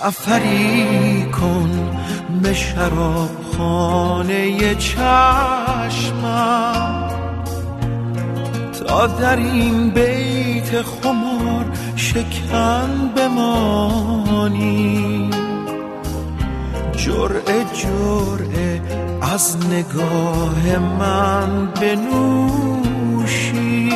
سفری کن به شرابخانه چشمم تا در این بیت خمار شکن بمانی. جرعه جرعه از نگاه من بنوشی،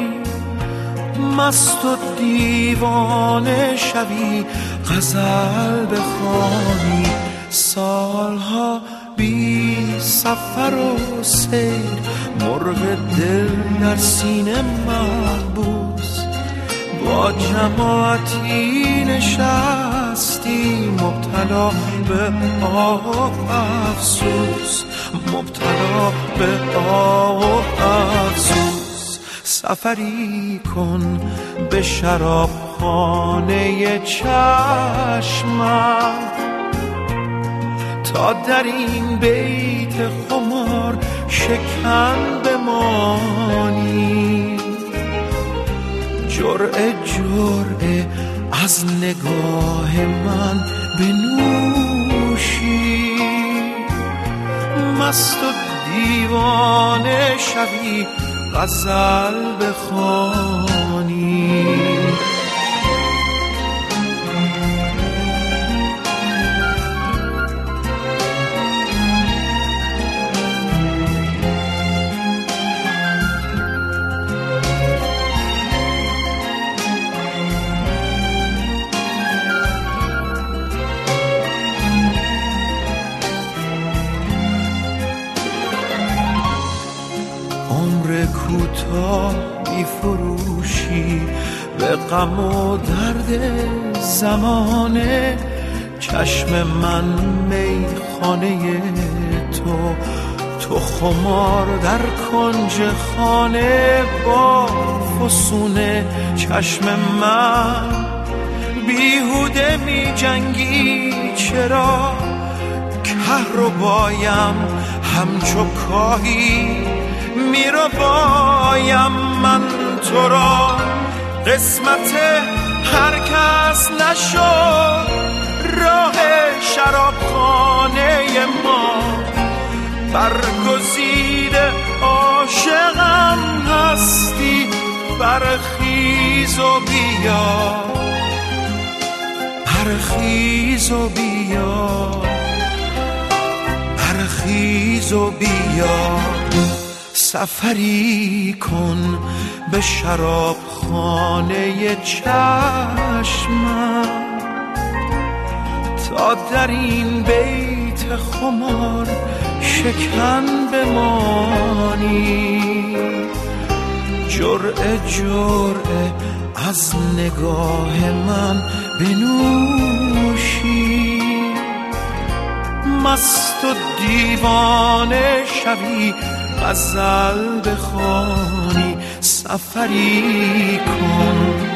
مست و دیوانه شوی، غزل بخوانی. سالها بی سفر و سیر، مرغ دل در سینه محبوس، با جماعتی نشستی مبتلا به آه و افسوس، مبتلا به آه و افسوس. سفری کن به شرابخانه چشمم تا در این بیت خمار شکن بمانی. جرعه جرعه از نگاه من بنوشی، مست و دیوانه شوی، غزل بخوانی. عمر کوتاه بی فروشی به غم و درد زمانه، چشم من میخانه تو خمار در کنج خانه با فسونه. چشم من بیهوده می جنگی، چرا کهربایم همچو کاهی میرو بایم من تو را. قسمت هر کس نشد راه شرابخانه ما، برگزیده عاشقم هستی، برخیز و بیا، برخیز و بیا، برخیز و بیا. سفری کن به شرابخانه چشمم تا در این بیت خمار شکن بمانی. جرعه جرعه از نگاه من بنوشی، مست و دیوانه شوی، غزل بخوانی. سفری کن